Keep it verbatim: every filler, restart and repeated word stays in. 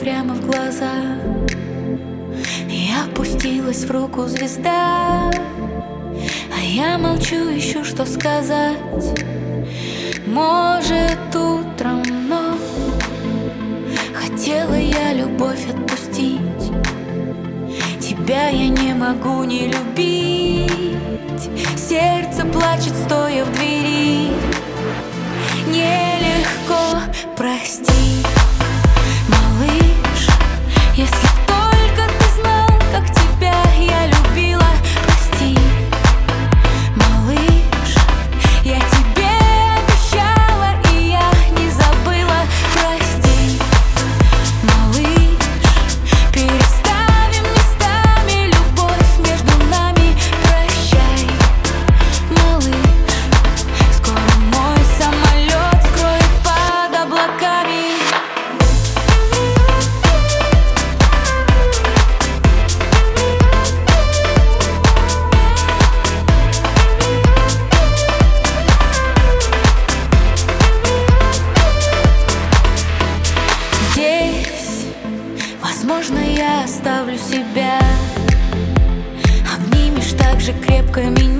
прямо в глаза, и опустилась в руку звезда. А я молчу, ищу, что сказать. Может, утром, но хотела я любовь отпустить. Тебя я не могу не любить. Сердце плачет, стоя в двери. Нелегко простить, малыш, если только ты знал, как тебя я любила. Прости, малыш, я тебе обещала, и я не забыла. Прости, малыш, переставим местами любовь между нами. Прощай, малыш, скоро мой самолет скроет под облаками. Здесь, возможно, я оставлю себя. Обнимешь так же крепко меня.